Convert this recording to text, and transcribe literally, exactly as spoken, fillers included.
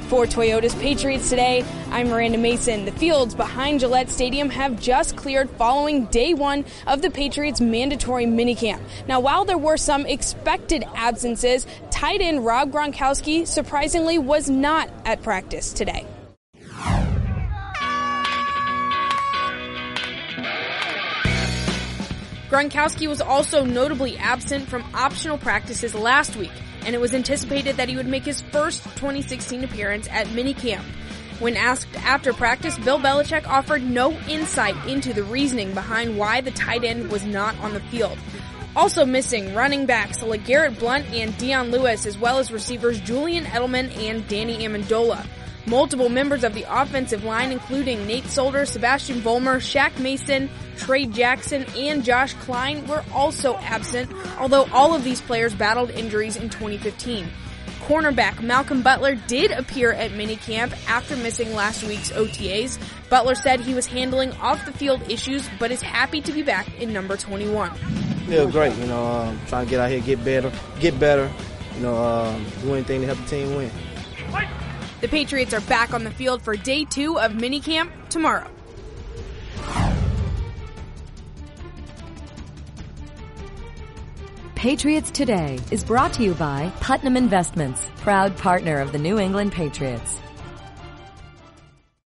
For Toyota's Patriots Today, I'm Miranda Mason. The fields behind Gillette Stadium have just cleared following day one of the Patriots' mandatory minicamp. Now, while there were some expected absences, tight end Rob Gronkowski surprisingly was not at practice today. Gronkowski was also notably absent from optional practices last week, and it was anticipated that he would make his first twenty sixteen appearance at minicamp. When asked after practice, Bill Belichick offered no insight into the reasoning behind why the tight end was not on the field. Also missing running backs LeGarrette Blount and Dion Lewis, as well as receivers Julian Edelman and Danny Amendola. Multiple members of the offensive line, including Nate Solder, Sebastian Vollmer, Shaq Mason, Trey Jackson, and Josh Klein, were also absent, although all of these players battled injuries in twenty fifteen. Cornerback Malcolm Butler did appear at minicamp after missing last week's O T As. Butler said he was handling off-the-field issues, but is happy to be back in number twenty-one. Feel great, you know, um, trying to get out here, get better, get better, you know, um, do anything to help the team win. The Patriots are back on the field for day two of minicamp tomorrow. Patriots Today is brought to you by Putnam Investments, proud partner of the New England Patriots.